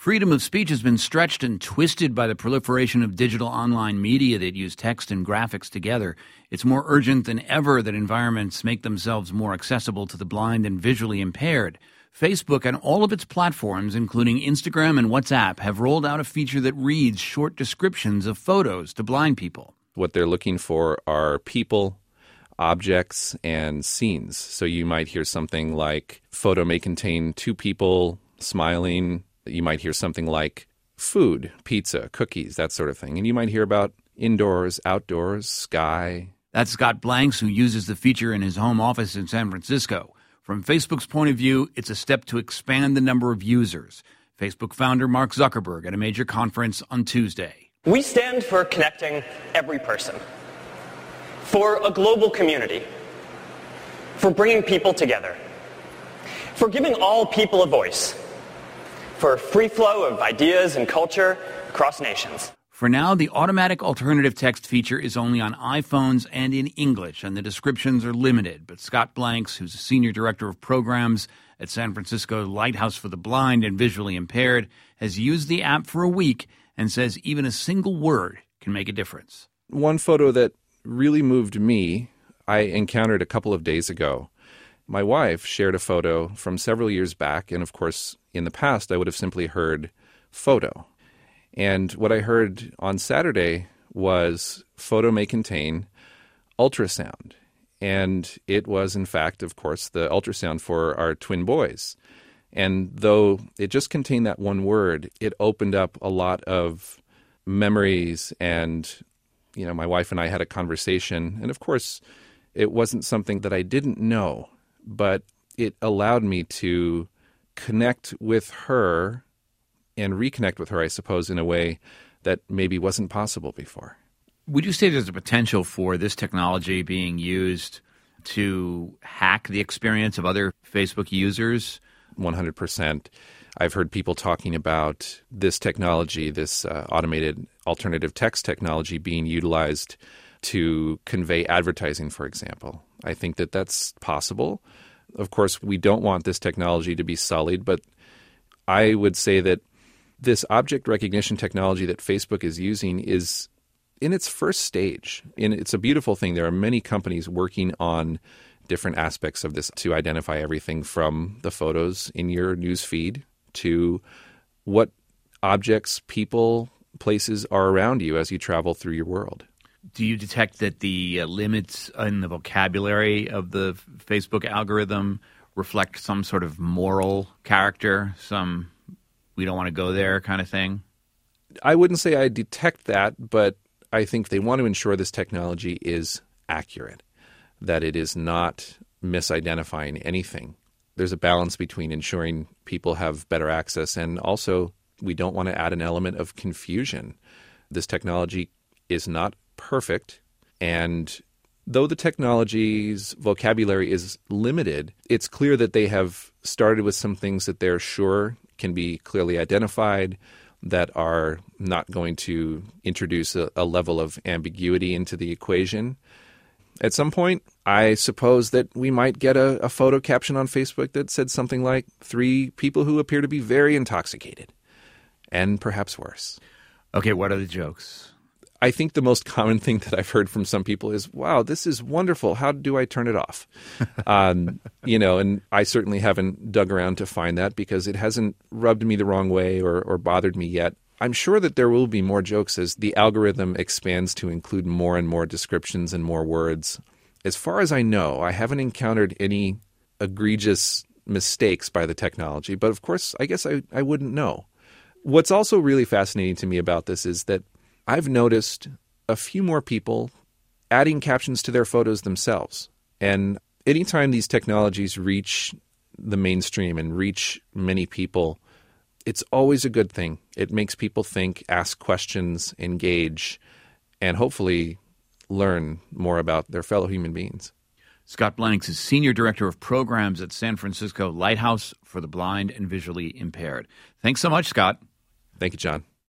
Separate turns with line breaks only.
Freedom of speech has been stretched and twisted by the proliferation of digital online media that use text and graphics together. It's more urgent than ever that environments make themselves more accessible to the blind and visually impaired. Facebook and all of its platforms, including Instagram and WhatsApp, have rolled out a feature that reads short descriptions of photos to blind people.
What they're looking for are people, objects, and scenes. So you might hear something like, photo may contain two people smiling. You might hear something like food, pizza, cookies, that sort of thing. And you might hear about indoors, outdoors, sky.
That's Scott Blanks, who uses the feature in his home office in San Francisco. From Facebook's point of view, it's a step to expand the number of users. Facebook founder Mark Zuckerberg at a major conference on Tuesday.
We stand for connecting every person, for a global community, for bringing people together, for giving all people a voice, for a free flow of ideas and culture across nations.
For now, the automatic alternative text feature is only on iPhones and in English, and the descriptions are limited. But Scott Blanks, who's a senior director of programs at San Francisco Lighthouse for the Blind and Visually Impaired, has used the app for a week and says even a single word can make a difference.
One photo that really moved me, I encountered a couple of days ago. My wife shared a photo from several years back, and of course, in the past, I would have simply heard photo. And what I heard on Saturday was photo may contain ultrasound. And it was, in fact, of course, the ultrasound for our twin boys. And though it just contained that one word, it opened up a lot of memories. And, my wife and I had a conversation. And of course, it wasn't something that I didn't know, but it allowed me to connect with her and reconnect with her, I suppose, in a way that maybe wasn't possible before.
Would you say there's a potential for this technology being used to hack the experience of other Facebook users?
100%. I've heard people talking about this technology, this automated alternative text technology being utilized to convey advertising, for example. I think that that's possible. Of course, we don't want this technology to be sullied, but I would say that this object recognition technology that Facebook is using is in its first stage. And it's a beautiful thing. There are many companies working on different aspects of this to identify everything from the photos in your news feed to what objects, people, places are around you as you travel through your world.
Do you detect that the limits in the vocabulary of the Facebook algorithm reflect some sort of moral character, some we don't want to go there kind of thing?
I wouldn't say I detect that, but I think they want to ensure this technology is accurate, that it is not misidentifying anything. There's a balance between ensuring people have better access and also we don't want to add an element of confusion. This technology is not perfect, and though the technology's vocabulary is limited, it's clear that they have started with some things that they're sure can be clearly identified, that are not going to introduce a level of ambiguity into the equation. At some point, I suppose that we might get a photo caption on Facebook that said something like 3 people who appear to be very intoxicated, and perhaps worse.
Okay, what are the jokes?
I think the most common thing that I've heard from some people is, wow, this is wonderful. How do I turn it off? And I certainly haven't dug around to find that because it hasn't rubbed me the wrong way or bothered me yet. I'm sure that there will be more jokes as the algorithm expands to include more and more descriptions and more words. As far as I know, I haven't encountered any egregious mistakes by the technology, but of course, I guess I wouldn't know. What's also really fascinating to me about this is that I've noticed a few more people adding captions to their photos themselves. And anytime these technologies reach the mainstream and reach many people, it's always a good thing. It makes people think, ask questions, engage, and hopefully learn more about their fellow human beings.
Scott Blanks is Senior Director of Programs at San Francisco Lighthouse for the Blind and Visually Impaired. Thanks so much, Scott.
Thank you, John.